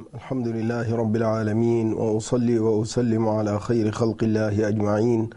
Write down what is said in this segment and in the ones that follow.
الحمد لله رب العالمين، وأصلي وأسلم على خير خلق الله أجمعين،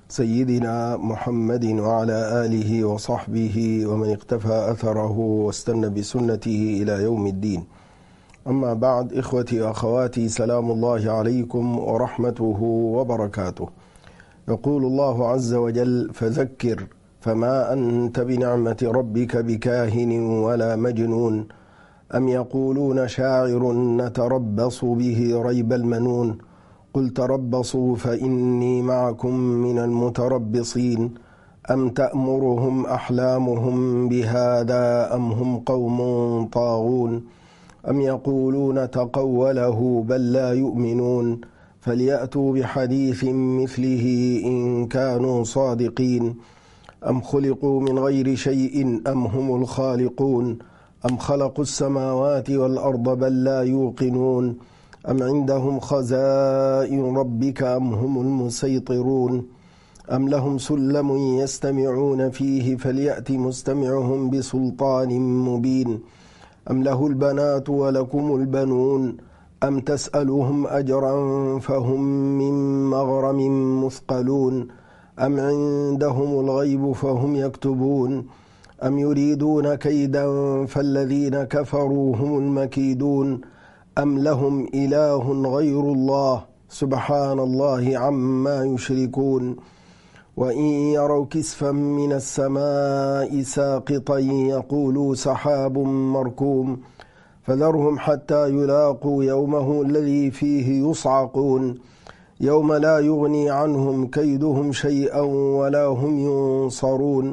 سيدنا محمد وعلى آله وصحبه ومن اقتفى أثره واستنى بسنته إلى يوم الدين. أما بعد، إخوتي وأخواتي، سلام الله عليكم ورحمته وبركاته. يقول الله عز وجل: فذكر فما أنت بنعمة ربك بكاهن ولا مجنون أم يقولون شاعر نتربص به ريب المنون قل تربصوا فإني معكم من المتربصين أم تأمرهم أحلامهم بهذا أم هم قوم طاغون أم يقولون تقوله بل لا يؤمنون فليأتوا بحديث مثله إن كانوا صادقين أم خلقوا من غير شيء أم هم الخالقون أم خلقوا السماوات والأرض بل لا يوقنون أم عندهم خزائن ربك أم هم المسيطرون أم لهم سلم يستمعون فيه فليأت مستمعهم بسلطان مبين أم له البنات ولكم البنون أم تسألهم أجرا فهم من مغرم مثقلون أم عندهم الغيب فهم يكتبون أم يريدون كيدا فالذين كفروا هم المكيدون أم لهم إله غير الله سبحان الله عما يشركون وإن يروا كسفا من السماء ساقطا يقولوا سحاب مركوم فذرهم حتى يلاقوا يومه الذي فيه يصعقون يوم لا يغني عنهم كيدهم شيئا ولا هم ينصرون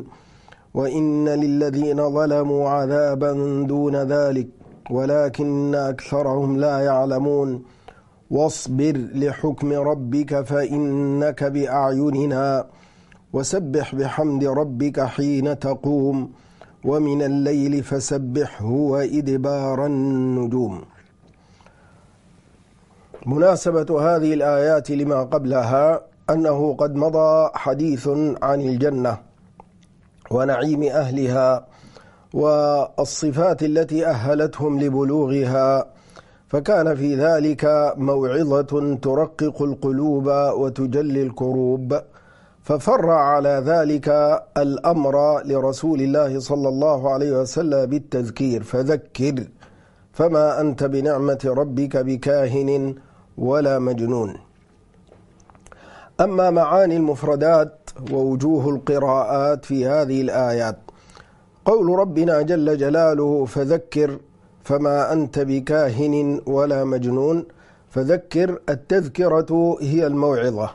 وإن للذين ظلموا عذابا دون ذلك ولكن أكثرهم لا يعلمون واصبر لحكم ربك فإنك بأعيننا وسبح بحمد ربك حين تقوم ومن الليل فسبحه وإدبار النجوم. مناسبة هذه الآيات لما قبلها أنه قد مضى حديث عن الجنة ونعيم أهلها والصفات التي أهلتهم لبلوغها، فكان في ذلك موعظة ترقق القلوب وتجلي الكروب، ففر على ذلك الأمر لرسول الله صلى الله عليه وسلم بالتذكير: فذكر فما أنت بنعمة ربك بكاهن ولا مجنون. أما معاني المفردات ووجوه القراءات في هذه الآيات: قول ربنا جل جلاله: فذكر فما أنت بكاهن ولا مجنون. فذكر، التذكرة هي الموعظة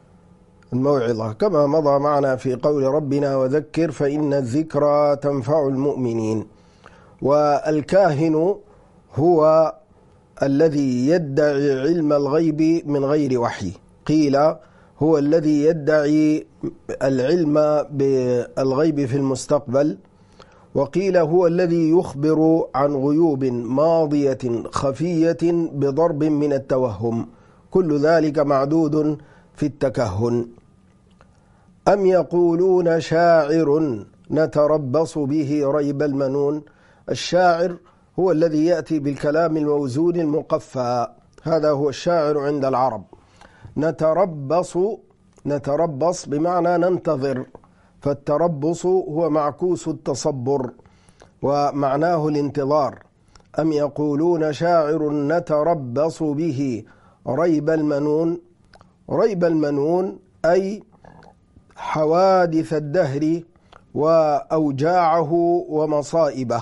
كما مضى معنا في قول ربنا: وذكر فإن الذكرى تنفع المؤمنين. والكاهن هو الذي يدعي علم الغيب من غير وحي، قيل هو الذي يدعي العلم بالغيب في المستقبل، وقيل هو الذي يخبر عن غيوب ماضية خفية بضرب من التوهم، كل ذلك معدود في التكهن. أم يقولون شاعر نتربص به ريب المنون. الشاعر هو الذي يأتي بالكلام الموزون المقفى، هذا هو الشاعر عند العرب. نتربص بمعنى ننتظر، فالتربص هو معكوس التصبر ومعناه الانتظار. أم يقولون شاعر نتربص به ريب المنون. ريب المنون أي حوادث الدهر وأوجاعه ومصائبه.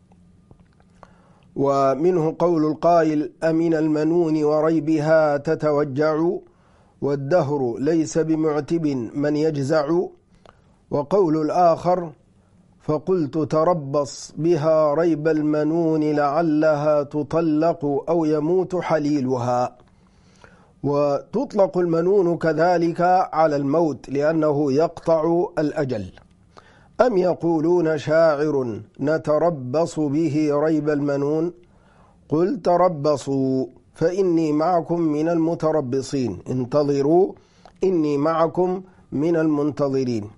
ومنه قول القائل: أمن المنون وريبها تتوجع والدهر ليس بمعتب من يجزع. وقول الآخر: فقلت تربص بها ريب المنون لعلها تطلق أو يموت حليلها. وتطلق المنون كذلك على الموت لأنه يقطع الأجل. أم يقولون شاعر نتربص به ريب المنون قل تربصوا فإني معكم من المتربصين، انتظروا إني معكم من المنتظرين.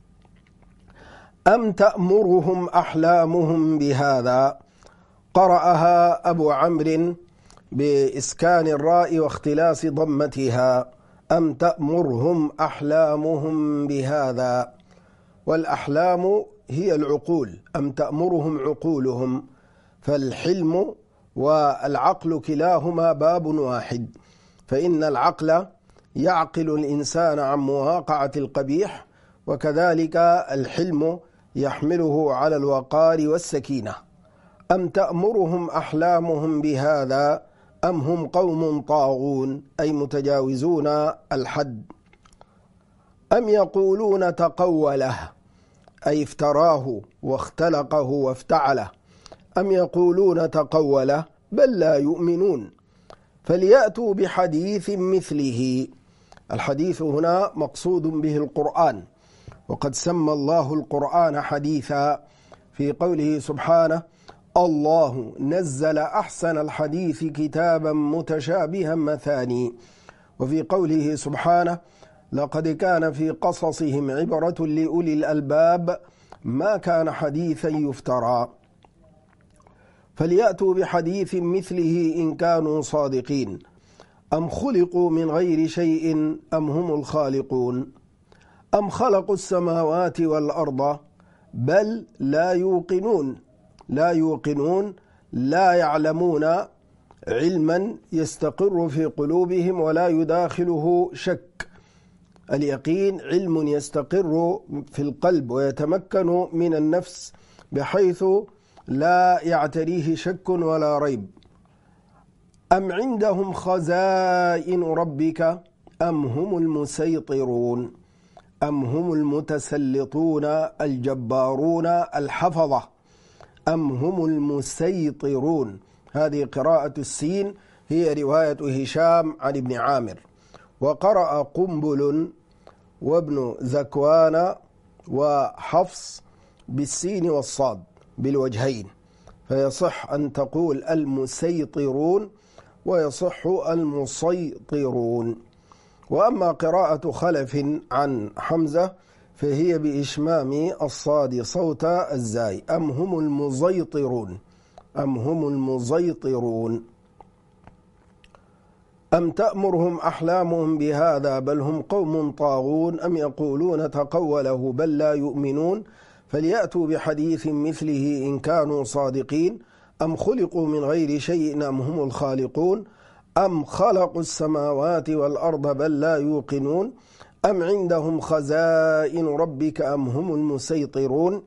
أم تأمرهم أحلامهم بهذا. قرأها أبو عمرو بإسكان الراء واختلاس ضمتها. أم تأمرهم أحلامهم بهذا. والأحلام هي العقول، أم تأمرهم عقولهم، فالحلم والعقل كلاهما باب واحد، فإن العقل يعقل الإنسان عن مواقعة القبيح، وكذلك الحلم يحمله على الوقار والسكينة. أم تأمرهم أحلامهم بهذا أم هم قوم طاغون، أي متجاوزون الحد. أم يقولون تقوله، أي افتراه واختلقه وافتعله. أم يقولون تقوله بل لا يؤمنون، فليأتوا بحديث مثله. الحديث هنا مقصود به القرآن، وقد سمى الله القرآن حديثا في قوله سبحانه: الله نزل أحسن الحديث كتابا متشابها مثاني. وفي قوله سبحانه: لقد كان في قصصهم عبرة لأولي الألباب ما كان حديثا يفترى. فليأتوا بحديث مثله إن كانوا صادقين. أم خلقوا من غير شيء أم هم الخالقون. أم خلقوا السماوات والأرض بل لا يوقنون. لا يعلمون علما يستقر في قلوبهم ولا يداخله شك. اليقين علم يستقر في القلب ويتمكن من النفس بحيث لا يعتريه شك ولا ريب. أم عندهم خزائن ربك أم هم المسيطرون. أم هم المتسلطون الجبارون الحفظة. أم هم المسيطرون. هذه قراءة السين، هي رواية هشام عن ابن عامر. وقرأ قنبل وابن ذكوان وحفص بالسين والصاد بالوجهين، فيصح أن تقول المسيطرون ويصح المسيطرون. وأما قراءة خلف عن حمزة فهي بإشمام الصاد صوت الزاي. أم هم المزيطرون. أم هم المزيطرون. أم تأمرهم أحلامهم بهذا بل هم قوم طاغون. أم يقولون تقوله بل لا يؤمنون. فليأتوا بحديث مثله إن كانوا صادقين. أم خلقوا من غير شيء أم هم الخالقون. أم خلقوا السماوات والأرض بل لا يوقنون. أم عندهم خزائن ربك أم هم المسيطرون.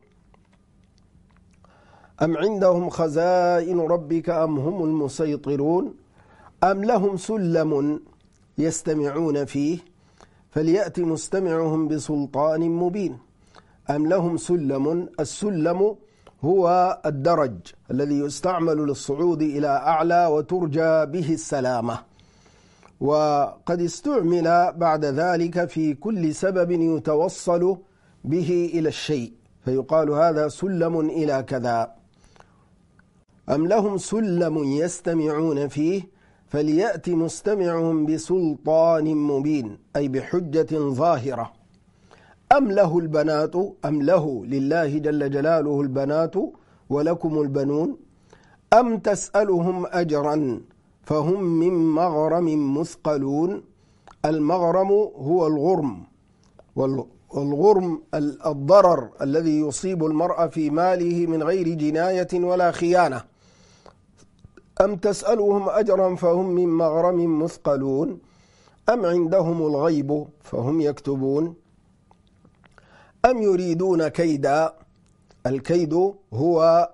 أم عندهم خزائن ربك أم هم المسيطرون. أم لهم سلم يستمعون فيه فليأت مستمعهم بسلطان مبين. أم لهم سلم. السلم هو الدرج الذي يستعمل للصعود إلى أعلى وترجى به السلامة، وقد استعمل بعد ذلك في كل سبب يتوصل به إلى الشيء، فيقال هذا سلم إلى كذا. أم لهم سلم يستمعون فيه فليأت مستمعهم بسلطان مبين، أي بحجة ظاهرة. أم له البنات. أم له لله جل جلاله البنات ولكم البنون. أم تسألهم أجرا فهم من مغرم مثقلون. المغرم هو الغرم، والغرم الضرر الذي يصيب المرء في ماله من غير جناية ولا خيانة. أم تسألهم أجرا فهم من مغرم مثقلون. أم عندهم الغيب فهم يكتبون. أم يريدون كيدا. الكيد هو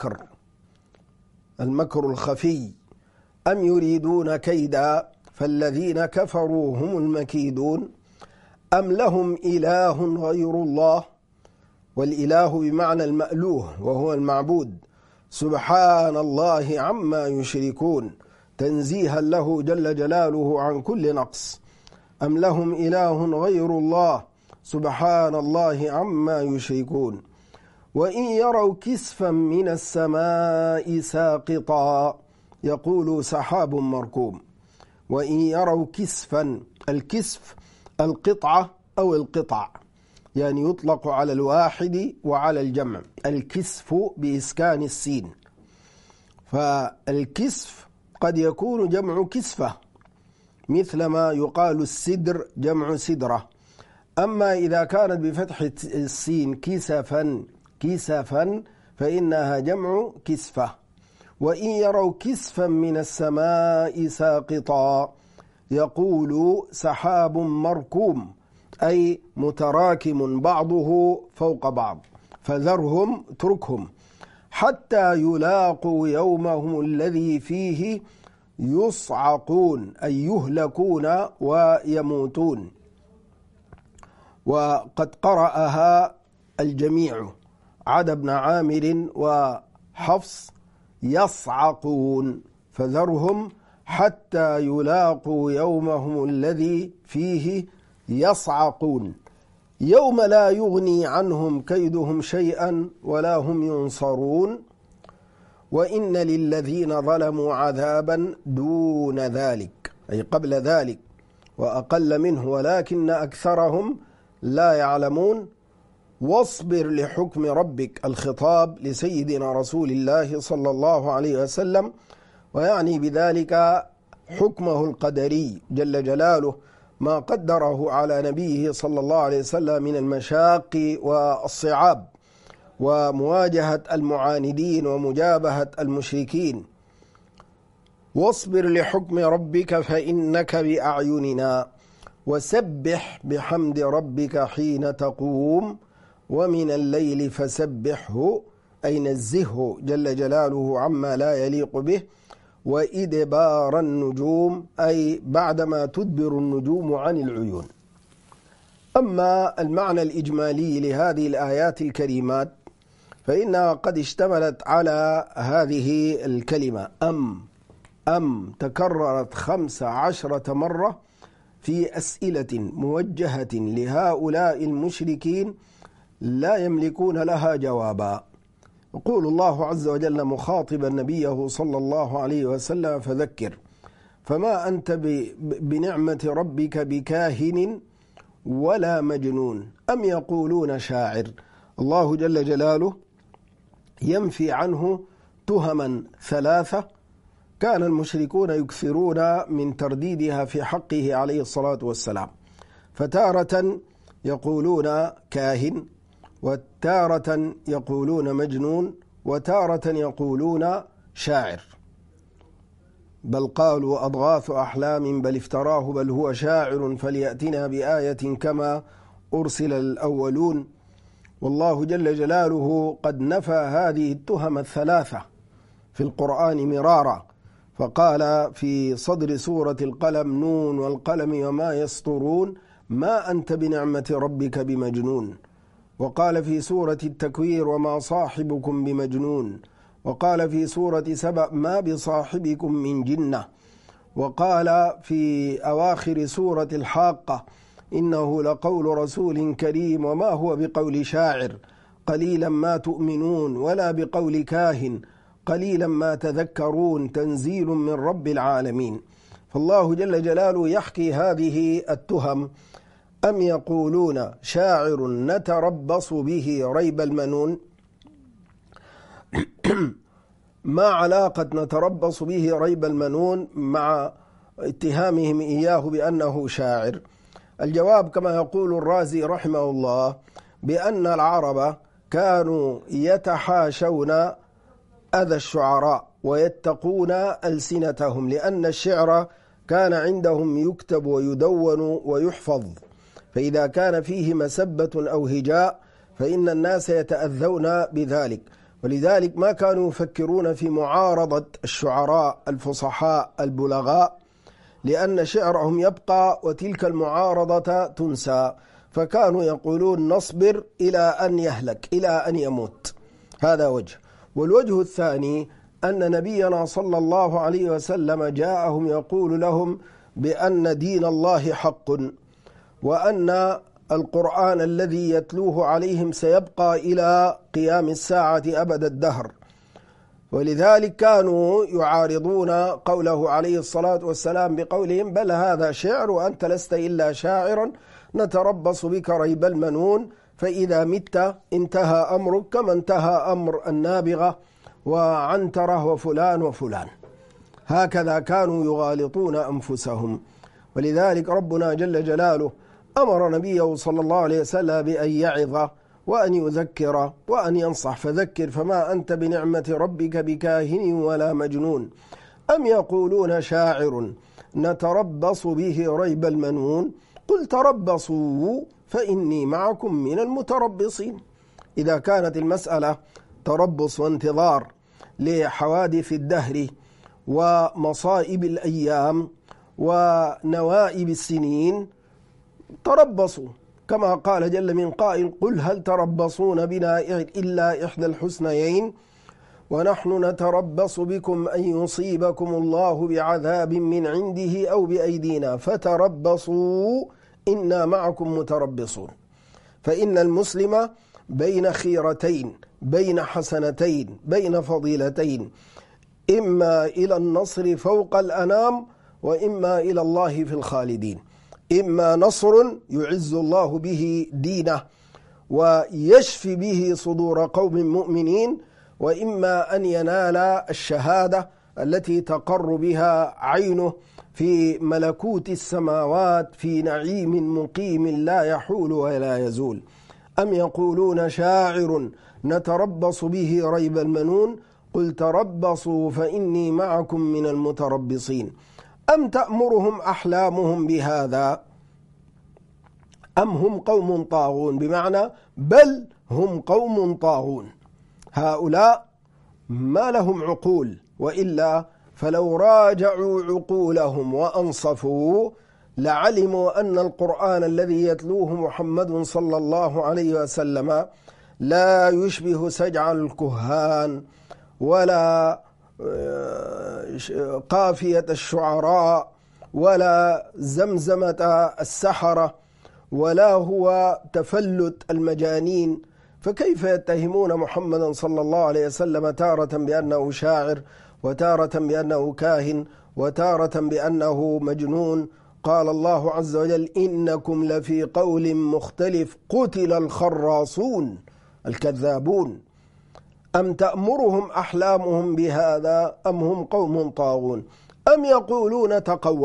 المكر الخفي. أم يريدون كيدا فالذين كفروا هم المكيدون. أم لهم إله غير الله. والإله بمعنى المألوه وهو المعبود. سبحان الله عما يشركون، تنزيها له جل جلاله عن كل نقص. أم لهم إله غير الله سبحان الله عما يشركون. وإن يروا كسفا من السماء ساقطا يقولوا سحاب مركوم. وإن يروا كسفا، الكسف القطعة أو القطع، يعني يطلق على الواحد وعلى الجمع. الكسف بإسكان السين، فالكسف قد يكون جمع كسفة مثل ما يقال السدر جمع سدرة. أما إذا كانت بفتح السين كسفا فإنها جمع كسفة. وإن يروا كسفا من السماء ساقطا يقول سحاب مركوم، أي متراكم بعضه فوق بعض، فذرهم اتركهم حتى يلاقوا يومهم الذي فيه يصعقون، أي يهلكون ويموتون. وقد قرأها الجميع عدا ابن عامر وحفص يصعقون، فذرهم حتى يلاقوا يومهم الذي فيه يصعقون، يوم لا يغني عنهم كيدهم شيئا ولا هم ينصرون. وإن للذين ظلموا عذابا دون ذلك، أي قبل ذلك وأقل منه، ولكن أكثرهم لا يعلمون. واصبر لحكم ربك، الخطاب لسيدنا رسول الله صلى الله عليه وسلم، ويعني بذلك حكمه القدري جل جلاله، ما قدره على نبيه صلى الله عليه وسلم من المشاق والصعاب ومواجهة المعاندين ومجابهة المشركين. واصبر لحكم ربك فإنك بأعيننا وسبح بحمد ربك حين تقوم ومن الليل فسبحه، أي نزهه جل جلاله عما لا يليق به، وإدبار النجوم، أي بعدما تدبر النجوم عن العيون. أما المعنى الإجمالي لهذه الآيات الكريمات فإنها قد اشتملت على هذه الكلمة أم تكررت 15 مرة في أسئلة موجهة لهؤلاء المشركين لا يملكون لها جوابا. يقول الله عز وجل مخاطبا نبيه صلى الله عليه وسلم: فذكر فما أنت بنعمة ربك بكاهن ولا مجنون أم يقولون شاعر. الله جل جلاله ينفي عنه تهما 3 كان المشركون يكثرون من ترديدها في حقه عليه الصلاة والسلام، فتارة يقولون كاهن، وتارة يقولون مجنون، وتارة يقولون شاعر، بل قالوا أضغاث أحلام بل افتراه بل هو شاعر فليأتنا بآية كما أرسل الأولون. والله جل جلاله قد نفى هذه التهم 3 في القرآن مرارا، فقال في صدر سورة القلم: نون والقلم وما يسطرون ما أنت بنعمة ربك بمجنون. وقال في سورة التكوير: وما صاحبكم بمجنون. وقال في سورة سبأ: ما بصاحبكم من جنة. وقال في أواخر سورة الحاقة: إنه لقول رسول كريم وما هو بقول شاعر قليلا ما تؤمنون ولا بقول كاهن قليلا ما تذكرون تنزيل من رب العالمين. فالله جل جلاله يحكي هذه التهم: أم يقولون شاعر نتربص به ريب المنون. ما علاقة نتربص به ريب المنون مع اتهامهم إياه بأنه شاعر؟ الجواب كما يقول الرازي رحمه الله بأن العرب كانوا يتحاشون أذى الشعراء ويتقون ألسنتهم، لأن الشعر كان عندهم يكتب ويدون ويحفظ، فإذا كان فيه مسبة أو هجاء فإن الناس يتأذون بذلك، ولذلك ما كانوا يفكرون في معارضة الشعراء الفصحاء البلغاء، لأن شعرهم يبقى وتلك المعارضة تنسى، فكانوا يقولون نصبر إلى أن يهلك، إلى أن يموت. هذا وجه. والوجه الثاني أن نبينا صلى الله عليه وسلم جاءهم يقول لهم بأن دين الله حق، وأن القرآن الذي يتلوه عليهم سيبقى إلى قيام الساعة أبد الدهر، ولذلك كانوا يعارضون قوله عليه الصلاة والسلام بقولهم: بل هذا شعر وأنت لست إلا شاعر نتربص بك ريب المنون، فإذا مت انتهى أمرك كما انتهى أمر النابغة وعنترة وفلان وفلان. هكذا كانوا يغالطون أنفسهم. ولذلك ربنا جل جلاله أمر نبيه صلى الله عليه وسلم بأن يعظ وأن يذكر وأن ينصح، فذكر فما أنت بنعمة ربك بكاهن ولا مجنون. أم يقولون شاعر نتربص به ريب المنون قل تربصوا فإني معكم من المتربصين. إذا كانت المسألة تربص وانتظار لحوادث الدهر ومصائب الأيام ونوائب السنين تربصوا، كما قال جل من قائل قل هل تربصون بنا إلا إحدى الحسنيين ونحن نتربص بكم أن يصيبكم الله بعذاب من عنده أو بأيدينا فتربصوا إنا معكم متربصون. فإن المسلم بين خيرتين، بين حسنتين، بين فضيلتين، إما إلى النصر فوق الأنام وإما إلى الله في الخالدين. إما نصر يعز الله به دينه ويشفي به صدور قوم مؤمنين، وإما أن ينال الشهادة التي تقر بها عينه في ملكوت السماوات في نعيم مقيم لا يحول ولا يزول. أم يقولون شاعر نتربص به ريب المنون قل تربصوا فإني معكم من المتربصين. أم تأمرهم أحلامهم بهذا أم هم قوم طاغون، بمعنى بل هم قوم طاغون. هؤلاء ما لهم عقول، وإلا فلو راجعوا عقولهم وأنصفوا لعلموا أن القرآن الذي يتلوه محمد صلى الله عليه وسلم لا يشبه سجع الكهان ولا قافية الشعراء ولا زمزمة السحرة ولا هو تفلت المجانين. فكيف يتهمون محمدا صلى الله عليه وسلم تارة بأنه شاعر وتارة بأنه كاهن وتارة بأنه مجنون؟ قال الله عز وجل إنكم لفي قول مختلف قتل الخراصون الكذابون. أم تأمرهم أحلامهم بهذا أم هم قوم طاغون. أم يقولون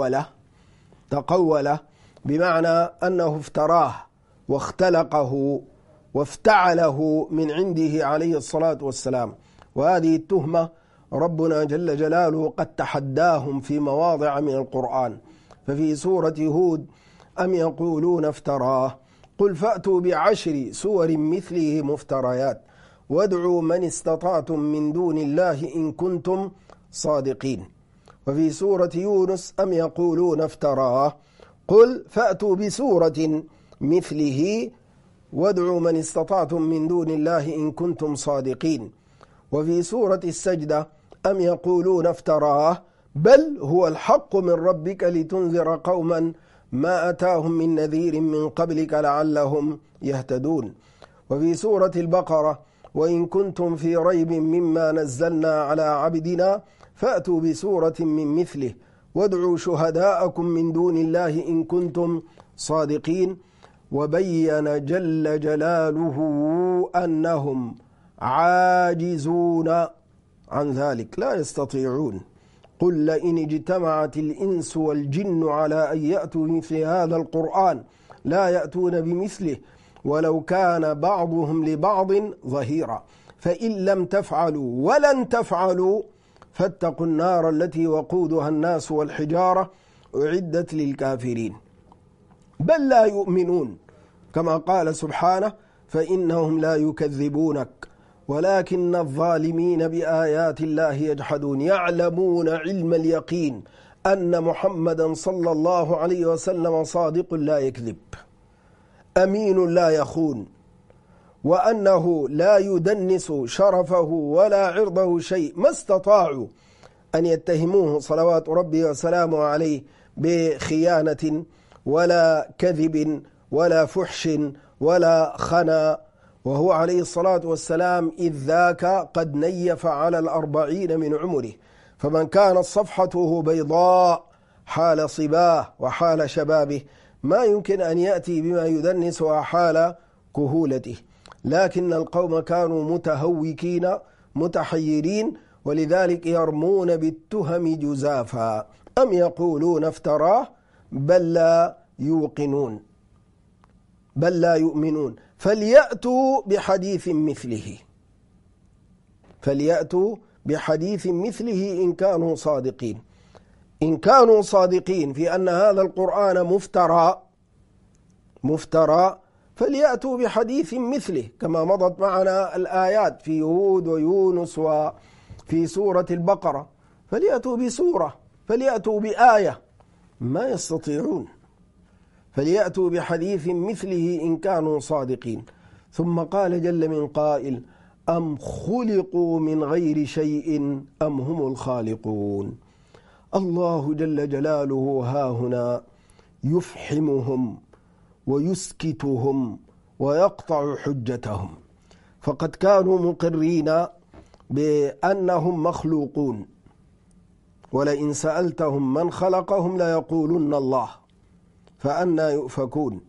تقوله بمعنى أنه افتراه واختلقه وافتعله من عنده عليه الصلاة والسلام. وهذه التهمة ربنا جل جلاله قد تحداهم في مواضع من القرآن. ففي سورة هود أم يقولون افتراه قل فأتوا بعشر سور مثله مفتريات وادعوا من استطعتم من دون الله إن كنتم صادقين. وفي سورة يونس أم يقولون افتراه قل فأتوا بسورة مثله وادعوا من استطعتم من دون الله إن كنتم صادقين. وفي سورة السجدة أم يقولون افتراه بل هو الحق من ربك لتنذر قوما ما أتاهم من نذير من قبلك لعلهم يهتدون. وفي سورة البقرة وإن كنتم في ريب مما نزلنا على عبدنا فأتوا بسورة من مثله وادعوا شهداءكم من دون الله إن كنتم صادقين. وبين جل جلاله أنهم عاجزون عن ذلك لا يستطيعون. قل لئن اجتمعت الإنس والجن على أن يأتوا مثل هذا القرآن لا يأتون بمثله ولو كان بعضهم لبعض ظهيرا فإن لم تفعلوا ولن تفعلوا فاتقوا النار التي وقودها الناس والحجارة أعدت للكافرين. بل لا يؤمنون كما قال سبحانه فإنهم لا يكذبونك ولكن الظالمين بآيات الله يجحدون. يعلمون علم اليقين أن محمدا صلى الله عليه وسلم صادق لا يكذب أمين لا يخون، وأنه لا يدنس شرفه ولا عرضه شيء. ما استطاعوا أن يتهموه صلوات ربي وسلامه عليه بخيانة ولا كذب ولا فحش ولا خنا، وهو عليه الصلاة والسلام إذ ذاك قد نيف على 40 من عمره. فمن كانت صفحته بيضاء حال صباه وحال شبابه ما يمكن أن يأتي بما يدنسها حال كهولته. لكن القوم كانوا متهوكين متحيرين ولذلك يرمون بالتهم جزافا أم يقولون افتراه بل لا يوقنون بل لا يؤمنون فليأتوا بحديث مثله إن كانوا صادقين في أن هذا القرآن مفترى فليأتوا بحديث مثله كما مضت معنا الآيات في هود ويونس وفي سورة البقرة. فليأتوا بآية، ما يستطيعون. فليأتوا بحديث مثله إن كانوا صادقين. ثم قال جل من قائل أم خلقوا من غير شيء أم هم الخالقون. الله جل جلاله هاهنا يفحمهم ويسكتهم ويقطع حجتهم، فقد كانوا مقرين بأنهم مخلوقون، ولئن سألتهم من خلقهم ليقولن الله فأنى يؤفكون.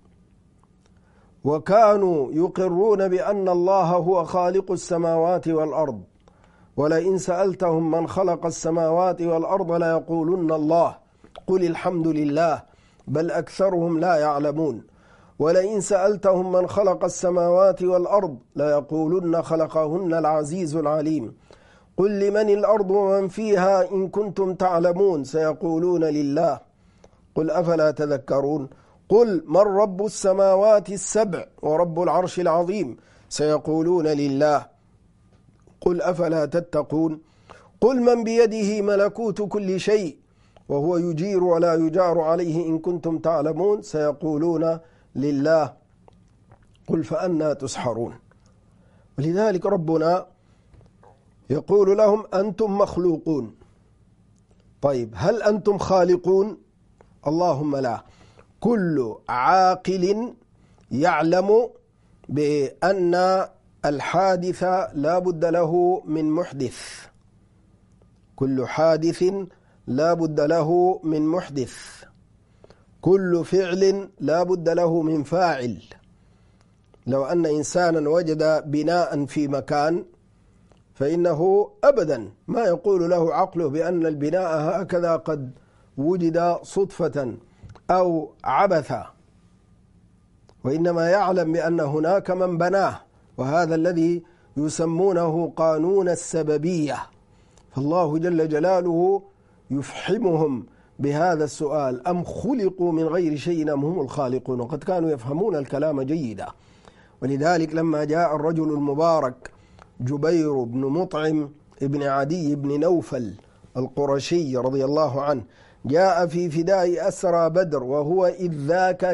وكانوا يقرون بأن الله هو خالق السماوات والأرض، ولئن سألتهم من خلق السماوات والأرض ليقولن الله قل الحمد لله بل أكثرهم لا يعلمون. ولئن سألتهم من خلق السماوات والأرض ليقولن خلقهن العزيز العليم قل لمن الأرض ومن فيها إن كنتم تعلمون سيقولون لله قل أفلا تذكرون. قل من رب السماوات السبع ورب العرش العظيم سيقولون لله قل أفلا تتقون. قل من بيده ملكوت كل شيء وهو يجير ولا يجار عليه إن كنتم تعلمون سيقولون لله قل فأنى تسحرون. ولذلك ربنا يقول لهم أنتم مخلوقون. طيب هل أنتم خالقون؟ اللهم لا. كل عاقل يعلم بأن الحادث لا بد له من محدث، كل حادث لا بد له من محدث، كل فعل لا بد له من فاعل. لو أن إنسانا وجد بناء في مكان فإنه أبدا ما يقول له عقله بأن البناء هكذا قد وجد صدفة أو عبثا، وإنما يعلم بأن هناك من بناه، وهذا الذي يسمونه قانون السببية. فالله جل جلاله يفحمهم بهذا السؤال أم خلقوا من غير شيء أم هم الخالقون، وقد كانوا يفهمون الكلام جيدا. ولذلك لما جاء الرجل المبارك جبير بن مطعم ابن عدي بن نوفل القرشي رضي الله عنه جاء في فداء أسرى بدر وهو إذ ذاك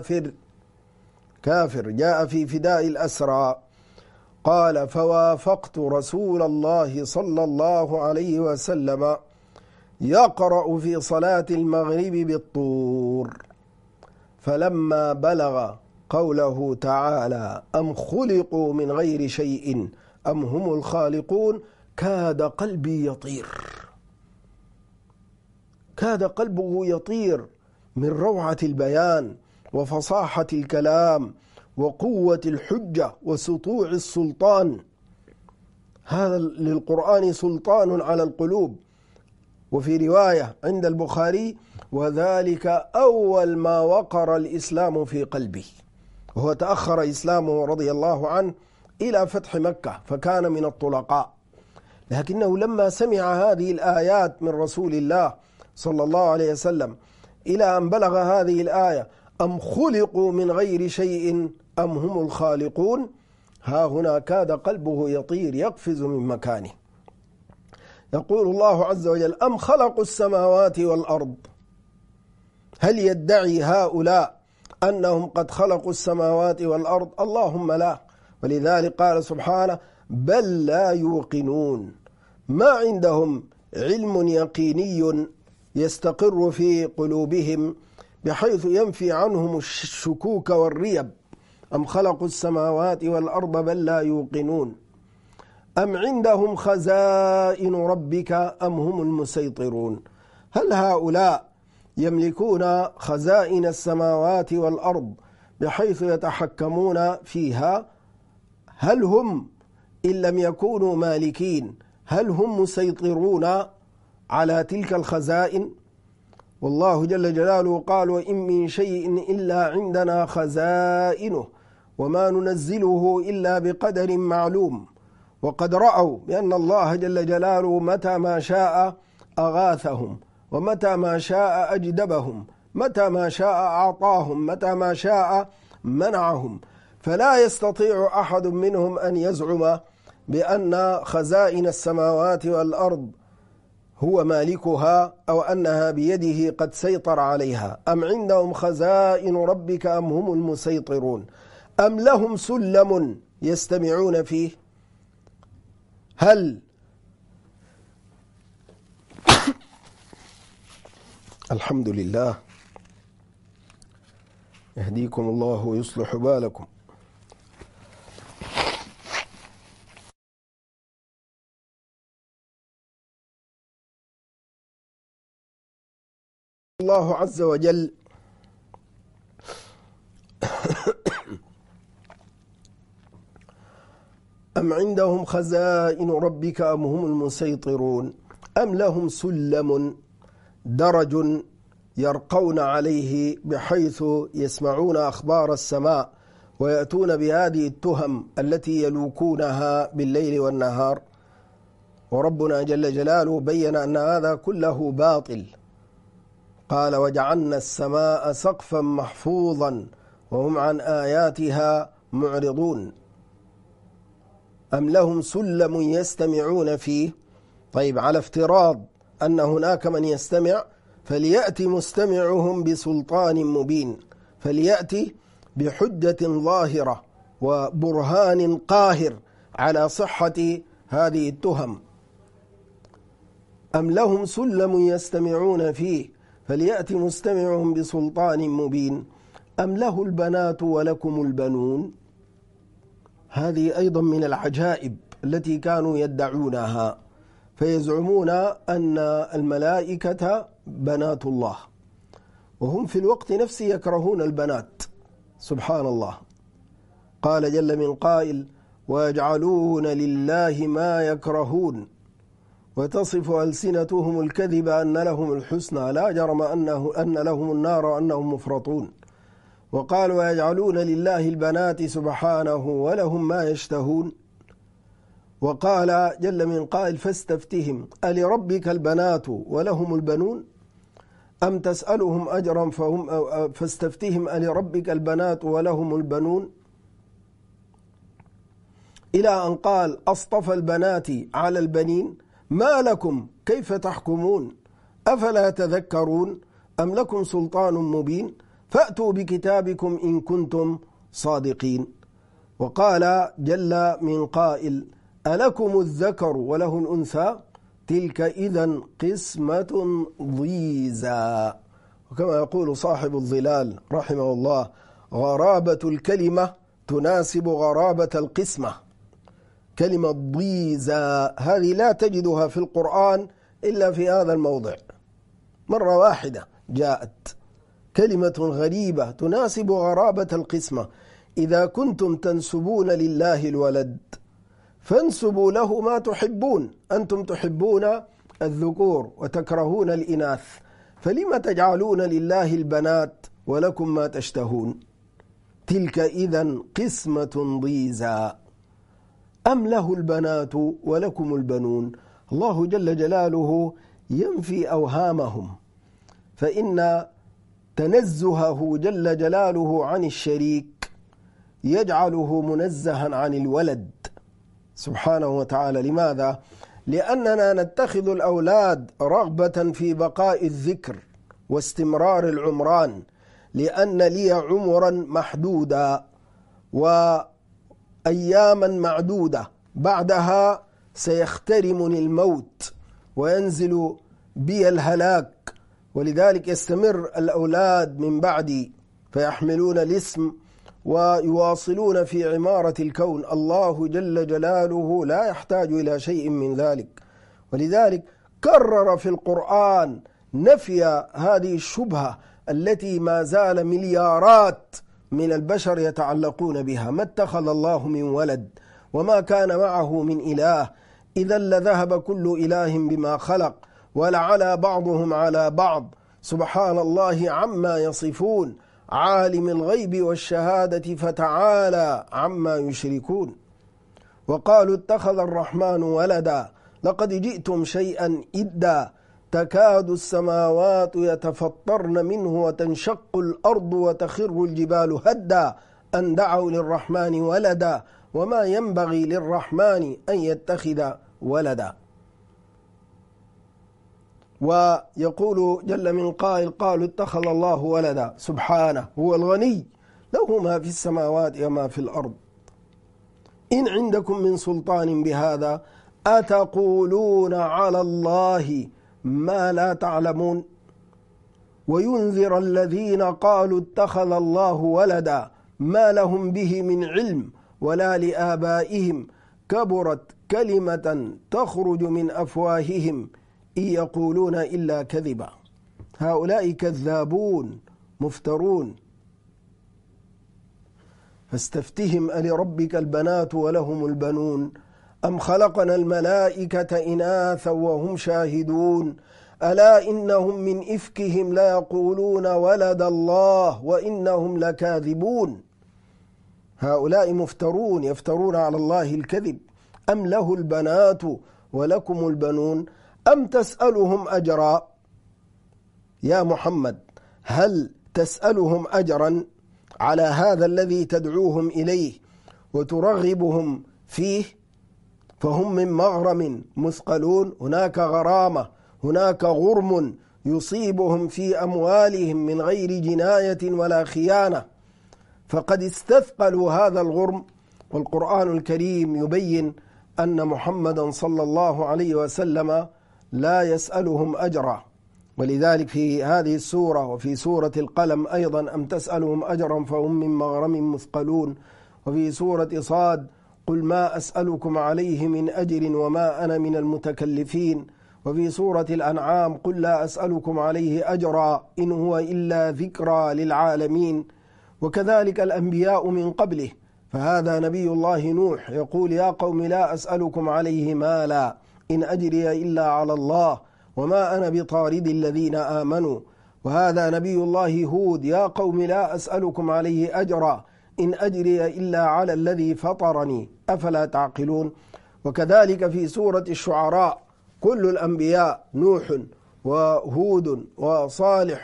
كافر جاء في فداء الأسرى، قال فوافقت رسول الله صلى الله عليه وسلم يقرأ في صلاة المغرب بالطور، فلما بلغ قوله تعالى أم خلقوا من غير شيء أم هم الخالقون كاد قلبي يطير، كاد قلبه يطير من روعة البيان وفصاحة الكلام وقوة الحجة وسطوع السلطان. هذا للقرآن سلطان على القلوب. وفي رواية عند البخاري وذلك أول ما وقر الإسلام في قلبه، وهو تأخر إسلامه رضي الله عنه إلى فتح مكة فكان من الطلقاء، لكنه لما سمع هذه الآيات من رسول الله صلى الله عليه وسلم إلى أن بلغ هذه الآية أم خلقوا من غير شيء أم هم الخالقون، ها هنا كاد قلبه يطير يقفز من مكانه. يقول الله عز وجل أم خلقوا السماوات والأرض، هل يدعي هؤلاء أنهم قد خلقوا السماوات والأرض؟ اللهم لا. ولذلك قال سبحانه بل لا يوقنون، ما عندهم علم يقيني يستقر في قلوبهم بحيث ينفي عنهم الشكوك والريب. أم خلقوا السماوات والأرض بل لا يوقنون. أم عندهم خزائن ربك أم هم المسيطرون، هل هؤلاء يملكون خزائن السماوات والأرض بحيث يتحكمون فيها؟ هل هم إن لم يكونوا مالكين هل هم مسيطرون على تلك الخزائن؟ والله جل جلاله قال وإن من شيء إلا عندنا خزائنه وما ننزله إلا بقدر معلوم. وقد رأوا بأن الله جل جلاله متى ما شاء أغاثهم، ومتى ما شاء أجدبهم، متى ما شاء أعطاهم، متى ما شاء منعهم. فلا يستطيع أحد منهم أن يزعم بأن خزائن السماوات والأرض هو مالكها أو أنها بيده قد سيطر عليها. أم عندهم خزائن ربك أم هم المسيطرون أم لهم سلم يستمعون فيه؟ هل الحمد لله، يهديكم الله ويصلح بالكم. الله عز وجل أم عندهم خزائن ربك أم هم المسيطرون أم لهم سلم درج يرقون عليه بحيث يسمعون أخبار السماء ويأتون بهذه التهم التي يلوكونها بالليل والنهار. وربنا جل جلاله بين أن هذا كله باطل. قال وجعلنا السماء سقفا محفوظا وهم عن آياتها معرضون. أم لهم سلم يستمعون فيه؟ طيب، على افتراض أن هناك من يستمع فليأتي مستمعهم بسلطان مبين، فليأتي بحجة ظاهرة وبرهان قاهر على صحة هذه التهم. أم لهم سلم يستمعون فيه فليأتي مستمعهم بسلطان مبين أم له البنات ولكم البنون. هذه أيضا من العجائب التي كانوا يدعونها، فيزعمون أن الملائكة بنات الله وهم في الوقت نفسه يكرهون البنات. سبحان الله. قال جل من قائل ويجعلون لله ما يكرهون وتصف ألسنتهم الكذب أن لهم الحسنى لا جرم أن لهم النار وأنهم مفرطون. وقال ويجعلون لله البنات سبحانه ولهم ما يشتهون. وقال جل من قائل فاستفتهم ألربك البنات ولهم البنون أم تسألهم أجرا فاستفتهم ألربك البنات ولهم البنون، إلى أن قال أصطفى البنات على البنين ما لكم كيف تحكمون أفلا تذكرون أم لكم سلطان مبين فأتوا بكتابكم إن كنتم صادقين. وقال جل من قائل ألكم الذكر وله الأنثى تلك إذن قسمة ضيزى. وكما يقول صاحب الظلال رحمه الله غرابة الكلمة تناسب غرابة القسمة. كلمة ضيزى هذه لا تجدها في القرآن إلا في هذا الموضع، مرة واحدة جاءت كلمة غريبة تناسب غرابة القسمة. إذا كنتم تنسبون لله الولد فانسبوا له ما تحبون. أنتم تحبون الذكور وتكرهون الإناث، فلما تجعلون لله البنات ولكم ما تشتهون؟ تلك إذن قسمة ضيزى أم له البنات ولكم البنون. الله جل جلاله ينفي أوهامهم، فإن تنزهه جل جلاله عن الشريك يجعله منزها عن الولد سبحانه وتعالى. لماذا؟ لأننا نتخذ الأولاد رغبة في بقاء الذكر واستمرار العمران، لأن لي عمرا محدودا وأياما معدودة بعدها سيخترمني الموت وينزل بي الهلاك، ولذلك يستمر الأولاد من بعدي فيحملون الاسم ويواصلون في عمارة الكون. الله جل جلاله لا يحتاج إلى شيء من ذلك، ولذلك كرر في القرآن نفي هذه الشبهة التي ما زال مليارات من البشر يتعلقون بها. ما اتخذ الله من ولد وما كان معه من إله إذا لذهب كل إله بما خلق ولعلى بعضهم على بعض سبحان الله عما يصفون عالم الغيب والشهادة فتعالى عما يشركون. وقالوا اتخذ الرحمن ولدا لقد جئتم شيئا إدا تكاد السماوات يتفطرن منه وتنشق الأرض وتخر الجبال هدا أن دعوا للرحمن ولدا وما ينبغي للرحمن أن يتخذ ولدا. ويقول جل من قائل قالوا اتخذ الله ولدا سبحانه هو الغني له ما في السماوات وما في الأرض إن عندكم من سلطان بهذا أتقولون على الله ما لا تعلمون. وينذر الذين قالوا اتخذ الله ولدا ما لهم به من علم ولا لآبائهم كبرت كلمة تخرج من أفواههم إن يقولون إلا كذبا هؤلاء كذابون مفترون. فاستفتهم ألربك البنات ولهم البنون أم خلقنا الملائكة إناثا وهم شاهدون ألا إنهم من إفكهم ليقولون ولد الله وإنهم لكاذبون. هؤلاء مفترون يفترون على الله الكذب. أم له البنات ولكم البنون أم تسألهم أجرا. يا محمد هل تسألهم أجرا على هذا الذي تدعوهم إليه وترغبهم فيه؟ فهم من مغرم مثقلون. هناك غرامة هناك غرم يصيبهم في أموالهم من غير جناية ولا خيانة فقد استثقلوا هذا الغرم. والقرآن الكريم يبين أن محمدا صلى الله عليه وسلم لا يسألهم أجرا. ولذلك في هذه السورة وفي سورة القلم أيضا أم تسألهم أجرا فهم من مغرم مثقلون. وفي سورة صاد قل ما أسألكم عليه من أجر وما أنا من المتكلفين. وفي سورة الأنعام قل لا أسألكم عليه أجرا إن هو إلا ذكرى للعالمين. وكذلك الأنبياء من قبله فهذا نبي الله نوح يقول يا قوم لا أسألكم عليه مالا إن أجري إلا على الله وما أنا بطارد الذين آمنوا. وهذا نبي الله هود يا قوم لا أسألكم عليه أجرا إن أجري إلا على الذي فطرني أفلا تعقلون. وكذلك في سورة الشعراء كل الأنبياء نوح وهود وصالح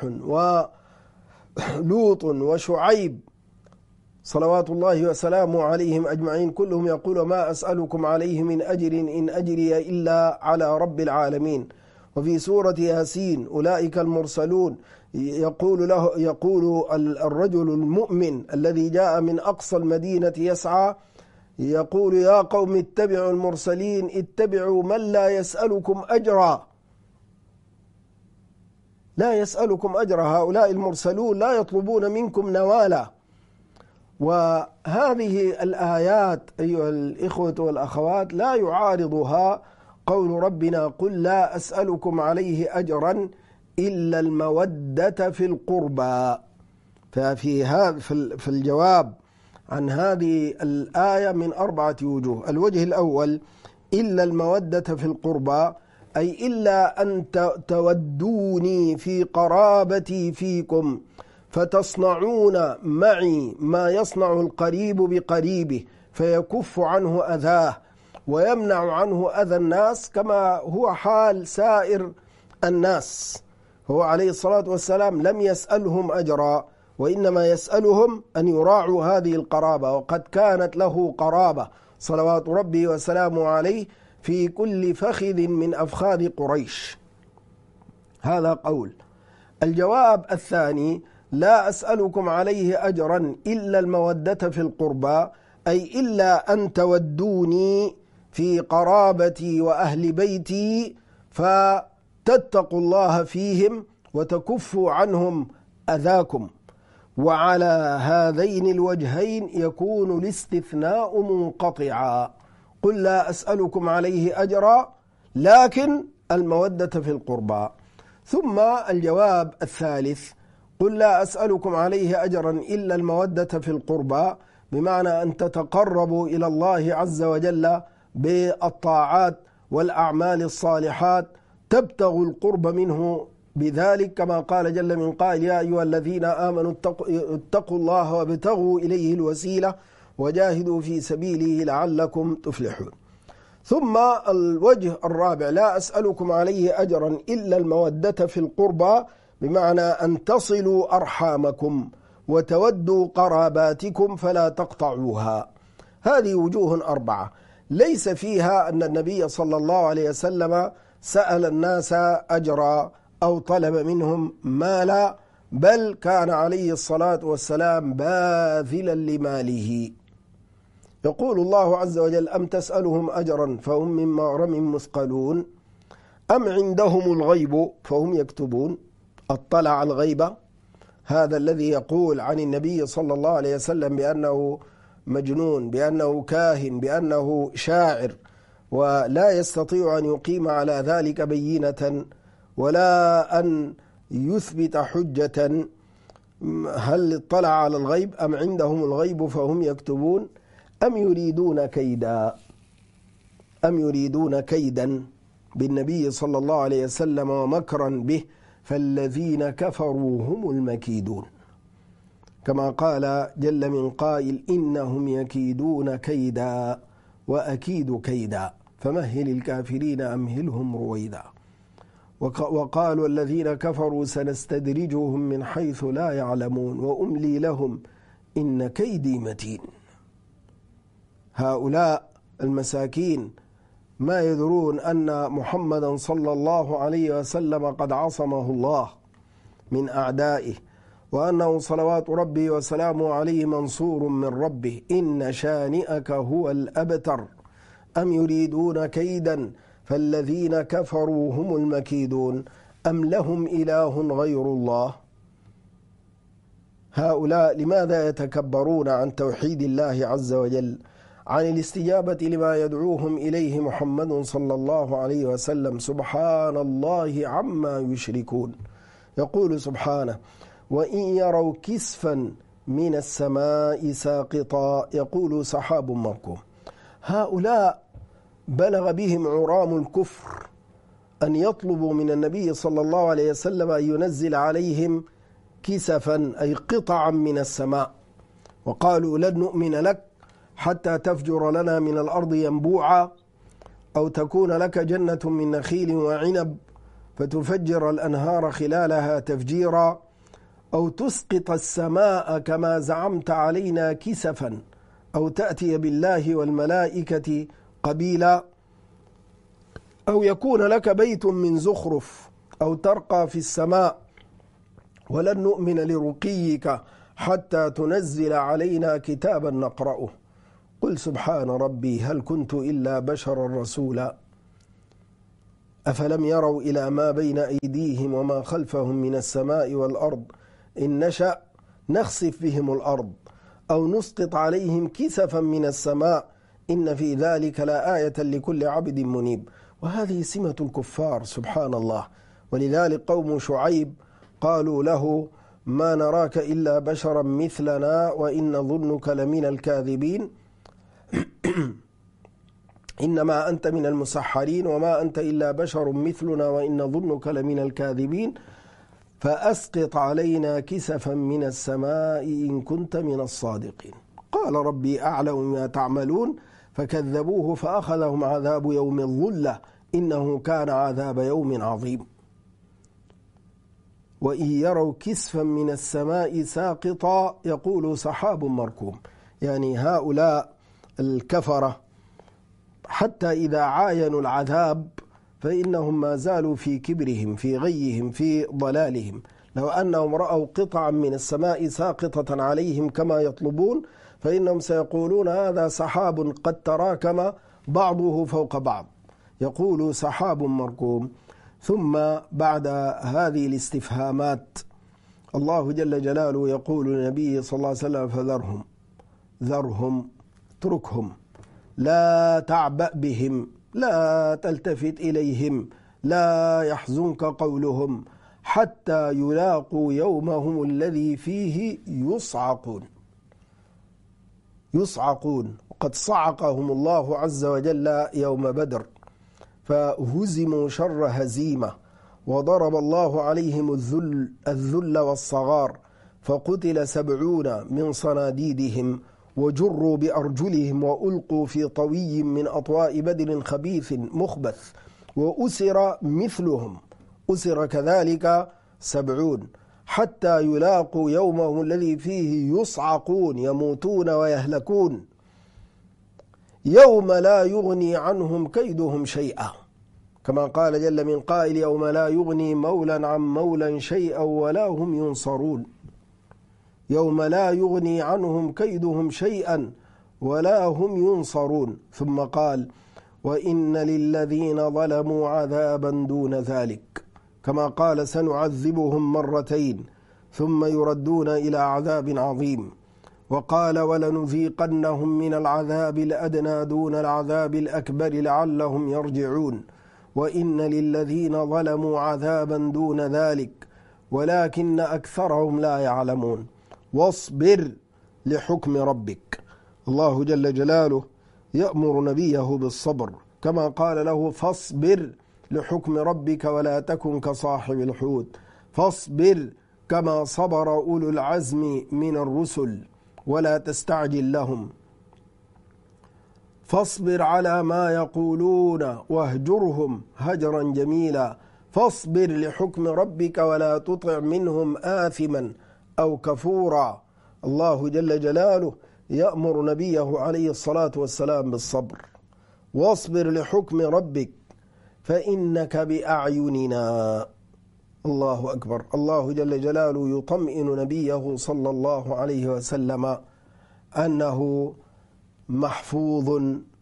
ولوط وشعيب صلوات الله وسلامه عليهم أجمعين كلهم يقول ما أسألكم عليه من أجر إن أجري إلا على رب العالمين. وفي سورة ياسين أولئك المرسلون يقول الرجل المؤمن الذي جاء من أقصى المدينة يسعى يقول يا قوم اتبعوا المرسلين اتبعوا من لا يسألكم أجرا. لا يسألكم أجرا هؤلاء المرسلون لا يطلبون منكم نوالا. وهذه الآيات أيها الإخوة والأخوات لا يعارضها قول ربنا قل لا أسألكم عليه أجرا إلا المودة في القربى. في الجواب عن هذه الآية من 4 وجوه. الوجه الأول إلا المودة في القربى أي إلا أن تودوني في قرابتي فيكم فتصنعون معي ما يصنع القريب بقريبه فيكف عنه أذاه ويمنع عنه أذى الناس كما هو حال سائر الناس. هو عليه الصلاة والسلام لم يسألهم أجرا وإنما يسألهم أن يراعوا هذه القرابة وقد كانت له قرابة صلوات ربي وسلامه عليه في كل فخذ من أفخاذ قريش. هذا قول. الجواب الثاني لا أسألكم عليه أجرا إلا المودة في القربى أي إلا أن تودوني في قرابتي وأهل بيتي فتتقوا الله فيهم وتكفوا عنهم أذاكم. وعلى هذين الوجهين يكون الاستثناء منقطعا. قل لا أسألكم عليه أجرا لكن المودة في القربى. ثم الجواب الثالث قل لا أسألكم عليه أجرا إلا المودة في القربى بمعنى أن تتقربوا إلى الله عز وجل بالطاعات والأعمال الصالحات تبتغوا القرب منه بذلك، كما قال جل من قائل: يا أيها الذين آمنوا اتقوا الله وابتغوا إليه الوسيلة وجاهدوا في سبيله لعلكم تفلحون. ثم الوجه الرابع: لا أسألكم عليه أجرا إلا المودة في القربى، بمعنى أن تصلوا أرحامكم وتودوا قراباتكم فلا تقطعوها. هذه وجوه 4 ليس فيها أن النبي صلى الله عليه وسلم سأل الناس أجرا أو طلب منهم مالا، بل كان عليه الصلاة والسلام باذلا لماله. يقول الله عز وجل: أم تسألهم أجرا فهم من مغرم مثقلون أم عندهم الغيب فهم يكتبون. اطلع الغيب، هذا الذي يقول عن النبي صلى الله عليه وسلم بأنه مجنون، بأنه كاهن، بأنه شاعر، ولا يستطيع أن يقيم على ذلك بينة ولا أن يثبت حجة. هل اطلع على الغيب؟ أم عندهم الغيب فهم يكتبون أم يريدون كيدا، أم يريدون كيدا بالنبي صلى الله عليه وسلم ومكرا به، فالذين كفروا هم المكيدون، كما قال جل من قائل: إنهم يكيدون كيدا وأكيد كيدا فمهل الكافرين أمهلهم رويدا. وقالوا الذين كفروا سنستدرجهم من حيث لا يعلمون وأملي لهم إن كيدي متين. هؤلاء المساكين ما يدرون أن محمدا صلى الله عليه وسلم قد عصمه الله من أعدائه، وأنه صلوات ربي وسلامه عليه منصور من ربه. إن شانئك هو الأبتر أم يريدون كيدا فالذين كفروا هم المكيدون أم لهم إله غير الله. هؤلاء لماذا يتكبرون عن توحيد الله عز وجل، عن الاستجابة لما يدعوهم إليه محمد صلى الله عليه وسلم؟ سبحان الله عما يشركون. يقول سبحانه: وإن يروا كسفا من السماء ساقطا يقول سحاب مركوم. هؤلاء بلغ بهم عرام الكفر أن يطلبوا من النبي صلى الله عليه وسلم أن ينزل عليهم كسفا أي قطعا من السماء، وقالوا: لن نؤمن لك حتى تفجر لنا من الأرض ينبوعا، أو تكون لك جنة من نخيل وعنب فتفجر الأنهار خلالها تفجيرا، أو تسقط السماء كما زعمت علينا كسفا، أو تأتي بالله والملائكة قبيلا، أو يكون لك بيت من زخرف، أو ترقى في السماء، ولن نؤمن لرقيك حتى تنزل علينا كتابا نقرأه. قل سبحان ربي هل كنت إلا بشرا رسولا. أفلم يروا إلى ما بين أيديهم وما خلفهم من السماء والأرض إن نشأ نخسف بهم الأرض أو نسقط عليهم كسفا من السماء إن في ذلك لآية لكل عبد منيب. وهذه سمة الكفار سبحان الله. ولذلك قوم شعيب قالوا له: ما نراك إلا بشرا مثلنا وإن ظنك لمن الكاذبين، إنما أنت من المسحرين وما أنت إلا بشر مثلنا وإن ظنك لمن الكاذبين فأسقط علينا كسفا من السماء إن كنت من الصادقين. قال ربي أعلم ما تعملون فكذبوه فأخذهم عذاب يوم الظلة إنه كان عذاب يوم عظيم. وإن يروا كسفا من السماء ساقطا يقول سحاب مركوم. يعني هؤلاء الكفرة حتى إذا عاينوا العذاب فإنهم ما زالوا في كبرهم، في غيهم، في ضلالهم. لو أنهم رأوا قطعا من السماء ساقطة عليهم كما يطلبون فإنهم سيقولون: هذا سحاب قد تراكم بعضه فوق بعض. يقول سحاب مركوم. ثم بعد هذه الاستفهامات الله جل جلاله يقول للنبي صلى الله عليه وسلم: ذرهم اتركهم، لا تعبأ بهم، لا تلتفت إليهم، لا يحزنك قولهم حتى يلاقوا يومهم الذي فيه يصعقون. وقد صعقهم الله عز وجل يوم بدر. فهزموا شر هزيمة، وضرب الله عليهم الذل والصغار، فقتل 70 من صناديدهم، وجروا بأرجلهم، وألقوا في طوي من أطواء بدر خبيث مخبث، وأسر مثلهم، أسر كذلك 70، حتى يلاقوا يومهم الذي فيه يصعقون، يموتون ويهلكون، يوم لا يغني عنهم كيدهم شيئا، كما قال جل من قائل: يوم لا يغني مولى عن مولى شيئا ولا هم ينصرون. يوم لا يغني عنهم كيدهم شيئا ولا هم ينصرون. ثم قال: وإن للذين ظلموا عذابا دون ذلك، كما قال: سنعذبهم مرتين ثم يردون إلى عذاب عظيم. وقال: ولنذيقنهم من العذاب الأدنى دون العذاب الأكبر لعلهم يرجعون. وإن للذين ظلموا عذابا دون ذلك ولكن أكثرهم لا يعلمون. واصبر لحكم ربك. الله جل جلاله يأمر نبيه بالصبر، كما قال له: فاصبر لحكم ربك ولا تكن كصاحب الحوت. فاصبر كما صبر أولو العزم من الرسل ولا تستعجل لهم. فاصبر على ما يقولون واهجرهم هجرا جميلا. فاصبر لحكم ربك ولا تطع منهم آثما أو كفورا. الله جل جلاله يأمر نبيه عليه الصلاة والسلام بالصبر. واصبر لحكم ربك فإنك بأعيننا. الله أكبر. الله جل جلاله يطمئن نبيه صلى الله عليه وسلم أنه محفوظ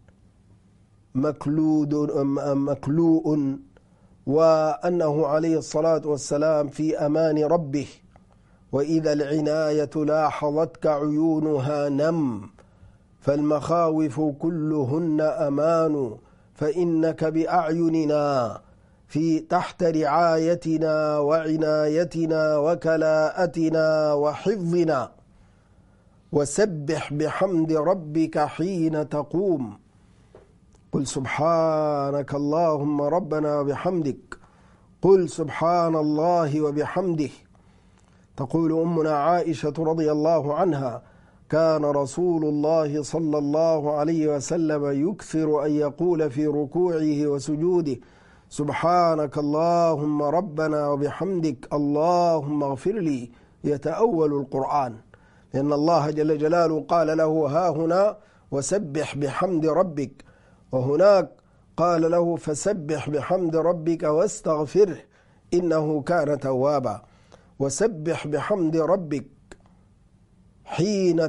مكلوء، وأنه عليه الصلاة والسلام في أمان ربه. وإذا العناية لاحظتك عيونها نم، فالمخاوف كلهن أمان، فإنك بأعيننا في تحت رعايتنا وعنايتنا وكلاءتنا وحفظنا. وسبح بحمد ربك حين تقوم. قل سبحانك اللهم ربنا وبحمدك. قل سبحان الله وبحمده. تقول أمنا عائشة رضي الله عنها: كان رسول الله صلى الله عليه وسلم يكثر أن يقول في ركوعه وسجوده: سبحانك اللهم ربنا وبحمدك اللهم اغفر لي، يتأول القرآن، لأن الله جل جلاله قال له ها هنا: وسبح بحمد ربك، وهناك قال له: فسبح بحمد ربك واستغفره إنه كان توابا. وسبح بحمد ربك حين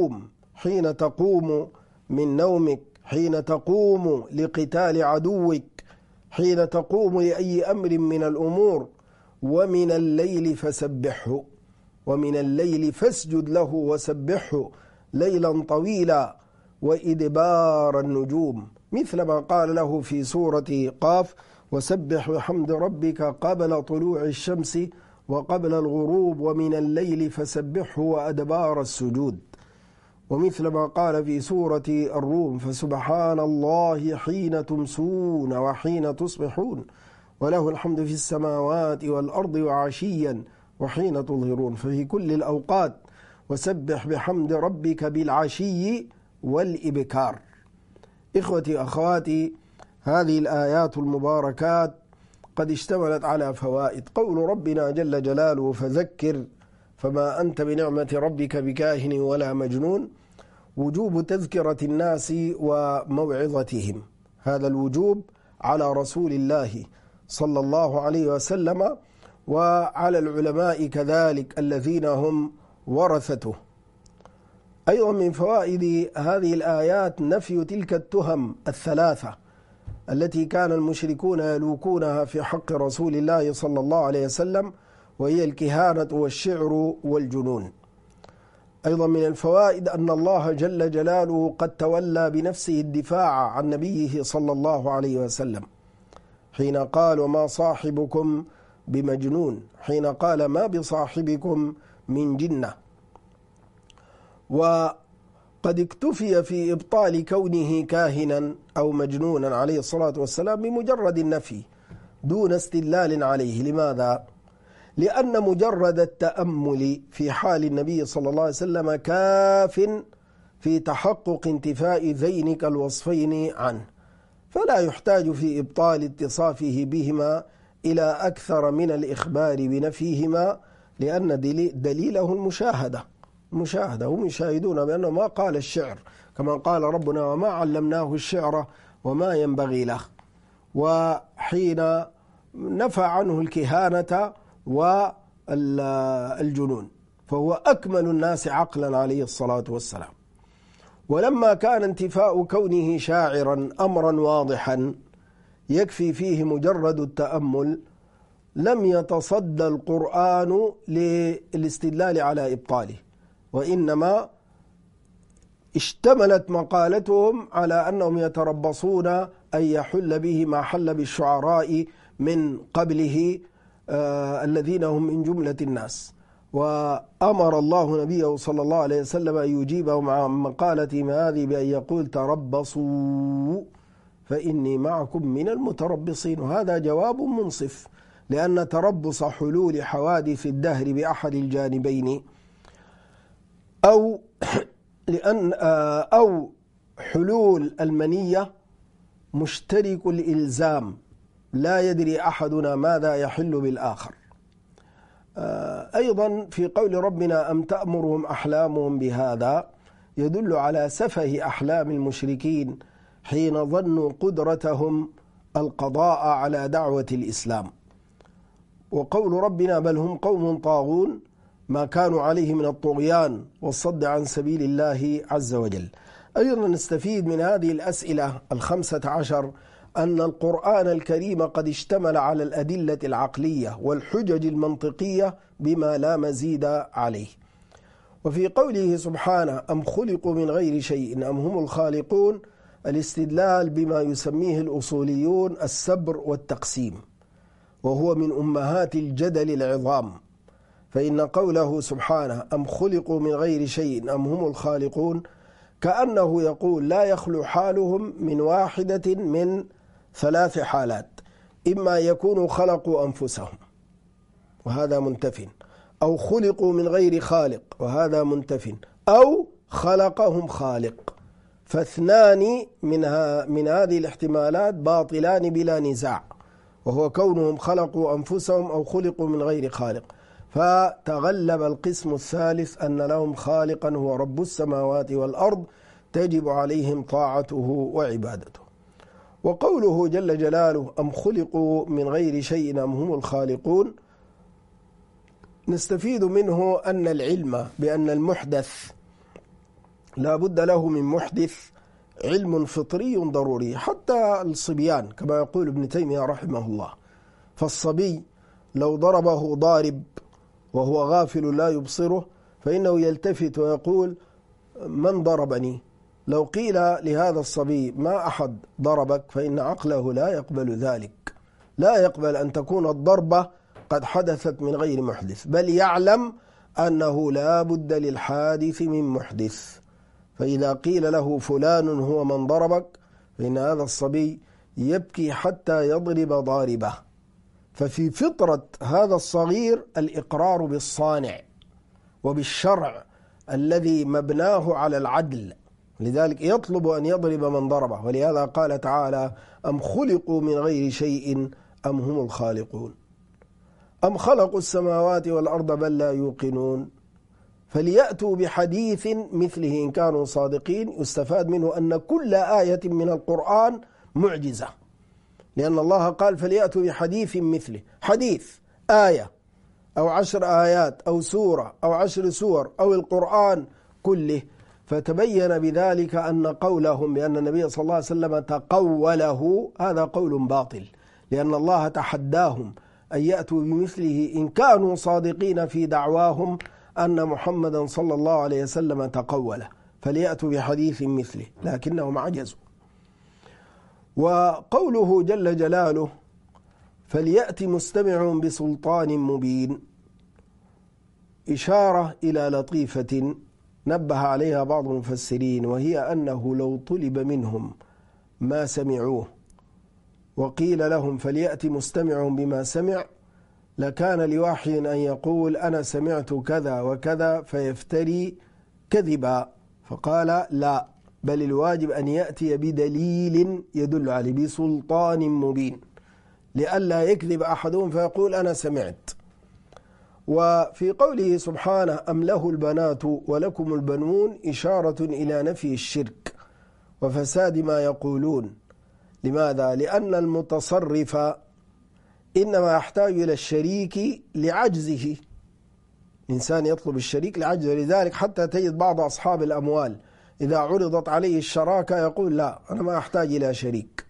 تقوم من نومك، حين تقوم لقتال عدوك، حين تقوم لأي أمر من الأمور. ومن الليل فسبحه، ومن الليل فاسجد له وسبحه ليلا طويلا وإدبار النجوم، مثل ما قال له في سورة قاف: وسبح بحمد ربك قبل طلوع الشمس وقبل الغروب ومن الليل فسبحه وأدبار السجود. ومثل ما قال في سورة الروم: فسبحان الله حين تمسون وحين تصبحون وله الحمد في السماوات والأرض وعشيا وحين تظهرون. ففي كل الأوقات وسبح بحمد ربك بالعشي والإبكار. إخوتي أخواتي، هذه الآيات المباركات قد اشتملت على فوائد. قول ربنا جل جلاله: فذكر فما أنت بنعمة ربك بكاهن ولا مجنون، وجوب تذكرة الناس وموعظتهم. هذا الوجوب على رسول الله صلى الله عليه وسلم وعلى العلماء كذلك الذين هم ورثته. أيضا من فوائد هذه الآيات نفي تلك التهم الثلاثة التي كان المشركون يلوكونها في حق رسول الله صلى الله عليه وسلم، وهي الكهانة والشعر والجنون. أيضا من الفوائد أن الله جل جلاله قد تولى بنفسه الدفاع عن نبيه صلى الله عليه وسلم، حين قال: وما صاحبكم بمجنون، حين قال: ما بصاحبكم من جنة. قد اكتفي في إبطال كونه كاهنا أو مجنونا عليه الصلاة والسلام بمجرد النفي دون استدلال عليه. لماذا؟ لأن مجرد التأمل في حال النبي صلى الله عليه وسلم كاف في تحقق انتفاء ذينك الوصفين عنه، فلا يحتاج في إبطال اتصافه بهما إلى أكثر من الإخبار بنفيهما، لأن دليله المشاهدة. هم يشاهدون بأنه ما قال الشعر، كما قال ربنا وما علمناه الشعر وما ينبغي له، وحين نفى عنه الكهانة والجنون، فهو أكمل الناس عقلا عليه الصلاة والسلام. ولما كان انتفاء كونه شاعرا أمرا واضحا يكفي فيه مجرد التأمل، لم يتصدى القرآن للاستدلال على إبطاله، وإنما اشتملت مقالتهم على أنهم يتربصون أن يحل به ما حل بالشعراء من قبله الذين هم من جملة الناس. وأمر الله نبيه صلى الله عليه وسلم أن يجيبهم عن مقالتهم هذه بأن يقول تربصوا فإني معكم من المتربصين. وهذا جواب منصف، لأن تربص حلول حوادث الدهر بأحد الجانبين أو حلول المنية مشترك الإلزام، لا يدري أحدنا ماذا يحل بالآخر. أيضا في قول ربنا أم تأمرهم أحلامهم بهذا يدل على سفه أحلام المشركين حين ظنوا قدرتهم القضاء على دعوة الإسلام. وقول ربنا بل هم قوم طاغون ما كانوا عليه من الطغيان والصد عن سبيل الله عز وجل. أيضا نستفيد من هذه الأسئلة 15 أن القرآن الكريم قد اشتمل على الأدلة العقلية والحجج المنطقية بما لا مزيد عليه. وفي قوله سبحانه أم خلقوا من غير شيء أم هم الخالقون، الاستدلال بما يسميه الأصوليون السبر والتقسيم، وهو من أمهات الجدل العظام. فإن قوله سبحانه أم خلقوا من غير شيء أم هم الخالقون كأنه يقول لا يخلو حالهم من واحدة من 3 حالات: إما يكونوا خلقوا أنفسهم وهذا منتف، أو خلقوا من غير خالق وهذا منتف، أو خلقهم خالق. فاثنان من هذه الاحتمالات باطلان بلا نزاع، وهو كونهم خلقوا أنفسهم أو خلقوا من غير خالق. فتغلب القسم الثالث أن لهم خالقا هو رب السماوات والأرض تجب عليهم طاعته وعبادته. وقوله جل جلاله أم خلقوا من غير شيء أم هم الخالقون، نستفيد منه أن العلم بأن المحدث لا بد له من محدث علم فطري ضروري، حتى الصبيان كما يقول ابن تيمية رحمه الله. فالصبي لو ضربه ضارب وهو غافل لا يبصره فإنه يلتفت ويقول من ضربني؟ لو قيل لهذا الصبي ما أحد ضربك فإن عقله لا يقبل ذلك، لا يقبل أن تكون الضربة قد حدثت من غير محدث، بل يعلم أنه لا بد للحادث من محدث. فإذا قيل له فلان هو من ضربك فإن هذا الصبي يبكي حتى يضرب ضاربه. ففي فطرة هذا الصغير الإقرار بالصانع وبالشرع الذي مبناه على العدل، لذلك يطلب أن يضرب من ضربه. ولهذا قال تعالى أم خلقوا من غير شيء أم هم الخالقون أم خلقوا السماوات والأرض بل لا يوقنون فليأتوا بحديث مثله إن كانوا صادقين. يستفاد منه أن كل آية من القرآن معجزة، لأن الله قال فليأتوا بحديث مثله، حديث آية أو 10 آيات أو سورة أو 10 سور أو القرآن كله. فتبين بذلك أن قولهم بأن النبي صلى الله عليه وسلم تقوله هذا قول باطل، لأن الله تحداهم أن يأتوا بمثله إن كانوا صادقين في دعواهم أن محمدا صلى الله عليه وسلم تقوله، فليأتوا بحديث مثله، لكنهم عجزوا. وقوله جل جلاله فليأتي مستمع بسلطان مبين إشارة إلى لطيفة نبه عليها بعض المفسرين، وهي أنه لو طلب منهم ما سمعوه وقيل لهم فليأتي مستمع بما سمع لكان لواحد أن يقول أنا سمعت كذا وكذا فيفتري كذبا، فقال لا، بل الواجب أن يأتي بدليل يدل عليه بسلطان مبين لئلا يكذب أحدهم فيقول أنا سمعت. وفي قوله سبحانه أم له البنات ولكم البنون إشارة إلى نفي الشرك وفساد ما يقولون. لماذا؟ لأن المتصرف إنما يحتاج إلى الشريك لعجزه، الإنسان يطلب الشريك لعجزه، لذلك حتى تجد بعض أصحاب الأموال إذا عرضت عليه الشراكة يقول لا أنا ما أحتاج إلى شريك،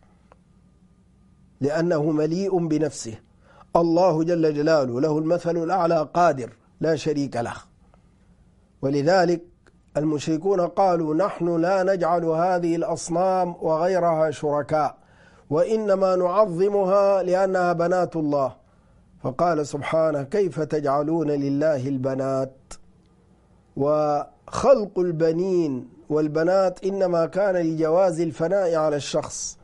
لأنه مليء بنفسه. الله جل جلاله له المثل الأعلى قادر لا شريك له، ولذلك المشركون قالوا نحن لا نجعل هذه الأصنام وغيرها شركاء وإنما نعظمها لأنها بنات الله، فقال سبحانه كيف تجعلون لله البنات. وخلق البنين والبنات إنما كان لجواز الفناء على الشخص،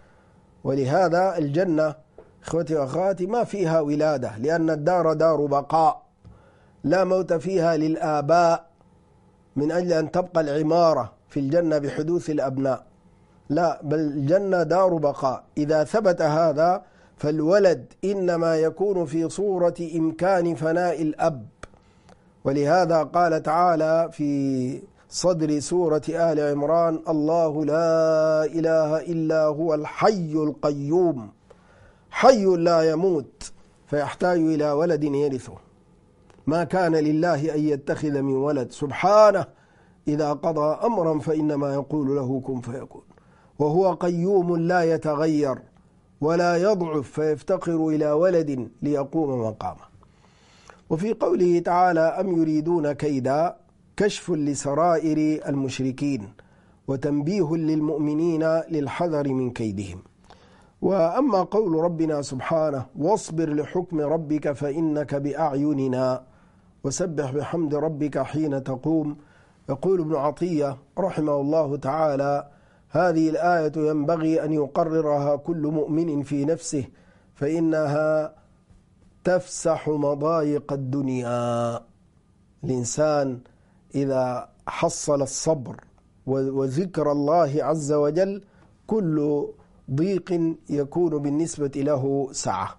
ولهذا الجنة إخوتي وأخواتي ما فيها ولادة، لأن الدار دار بقاء لا موت فيها للآباء من أجل أن تبقى العمارة في الجنة بحدوث الأبناء، لا، بل الجنة دار بقاء. إذا ثبت هذا فالولد إنما يكون في صورة إمكان فناء الأب، ولهذا قال تعالى في صدر سورة آل عمران الله لا إله إلا هو الحي القيوم، حي لا يموت فيحتاج إلى ولد يرثه. ما كان لله أن يتخذ من ولد، سبحانه إذا قضى أمرا فإنما يقول له كن فيكون، وهو قيوم لا يتغير ولا يضعف فيفتقر إلى ولد ليقوم مقامه. وفي قوله تعالى أم يريدون كيدا كشف لسرائر المشركين وتنبيه للمؤمنين للحذر من كيدهم. وأما قول ربنا سبحانه واصبر لحكم ربك فإنك بأعيننا وسبح بحمد ربك حين تقوم، يقول ابن عطية رحمه الله تعالى هذه الآية ينبغي أن يقررها كل مؤمن في نفسه، فإنها تفسح مضايق الدنيا. الإنسان إذا حصل الصبر وذكر الله عز وجل كل ضيق يكون بالنسبة له سعة.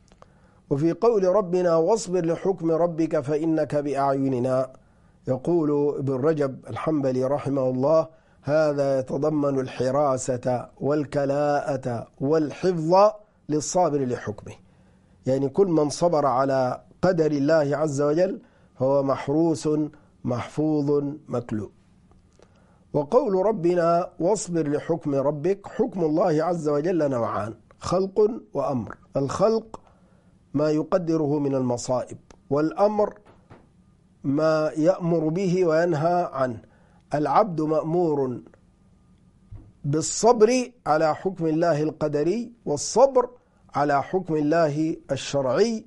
وفي قول ربنا واصبر لحكم ربك فإنك بأعيننا، يقول ابن رجب الحنبلي رحمه الله هذا يتضمن الحراسة والكلاءة والحفظ للصابر لحكمه، يعني كل من صبر على قدر الله عز وجل هو محروس محفوظ مكلوء. وقول ربنا واصبر لحكم ربك، حكم الله عز وجل نوعان، خلق وأمر. الخلق ما يقدره من المصائب، والأمر ما يأمر به وينهى عنه. العبد مأمور بالصبر على حكم الله القدري والصبر على حكم الله الشرعي،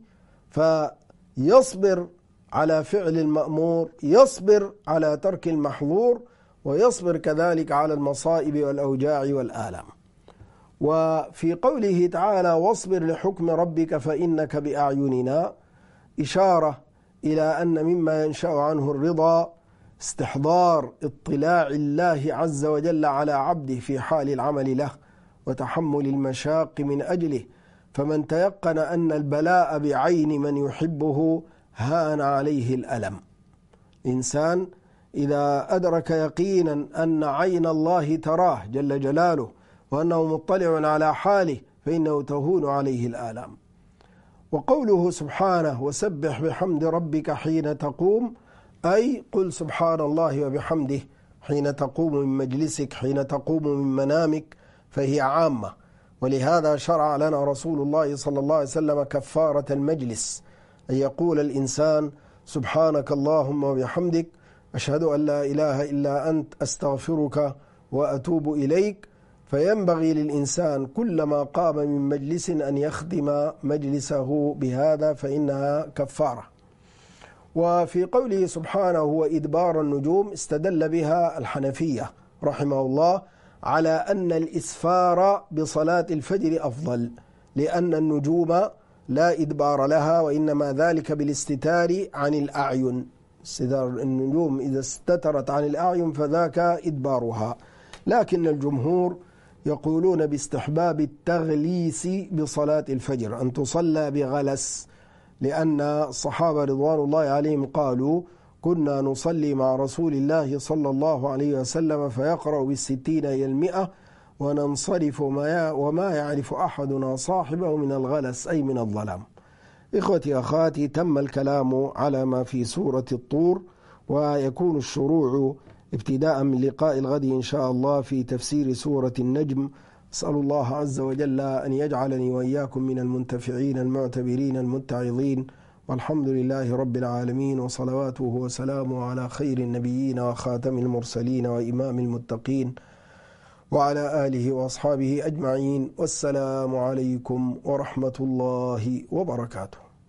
فيصبر على فعل المأمور، يصبر على ترك المحظور، ويصبر كذلك على المصائب والأوجاع والآلام. وفي قوله تعالى واصبر لحكم ربك فإنك بأعيننا إشارة إلى أن مما ينشأ عنه الرضا استحضار اطلاع الله عز وجل على عبده في حال العمل له وتحمل المشاق من أجله، فمن تيقن أن البلاء بعين من يحبه هان عليه الألم. إنسان إذا أدرك يقينا أن عين الله تراه جل جلاله وأنه مطلع على حاله فإنه تهون عليه الآلام. وقوله سبحانه وسبح بحمد ربك حين تقوم، أي قل سبحان الله وبحمده حين تقوم من مجلسك، حين تقوم من منامك، فهي عامة. ولهذا شرع لنا رسول الله صلى الله عليه وسلم كفارة المجلس، أن يقول الإنسان سبحانك اللهم وبحمدك أشهد أن لا إله إلا أنت أستغفرك وأتوب إليك. فينبغي للإنسان كلما قام من مجلس أن يخدم مجلسه بهذا، فإنها كفارة. وفي قوله سبحانه وإدبار النجوم استدل بها الحنفية رحمه الله على أن الإسفار بصلاة الفجر أفضل، لأن النجوم لا إدبار لها، وإنما ذلك بالاستتار عن الأعين. استتار النجوم إذا استترت عن الأعين فذاك إدبارها. لكن الجمهور يقولون باستحباب التغليس بصلاة الفجر، أن تصلى بغلس، لأن الصحابة رضوان الله عليهم قالوا كنا نصلي مع رسول الله صلى الله عليه وسلم فيقرأ بالستين إلى 100 وننصرف وما يعرف أحدنا صاحبه من الغلس أي من الظلام. إخوتي أخواتي، تم الكلام على ما في سورة الطور، ويكون الشروع ابتداء من لقاء الغد إن شاء الله في تفسير سورة النجم. أسأل الله عز وجل أن يجعلني وإياكم من المنتفعين المعتبرين المتعظين، والحمد لله رب العالمين، وصلواته وسلامه على خير النبيين وخاتم المرسلين وإمام المتقين وعلى آله وأصحابه أجمعين، والسلام عليكم ورحمة الله وبركاته.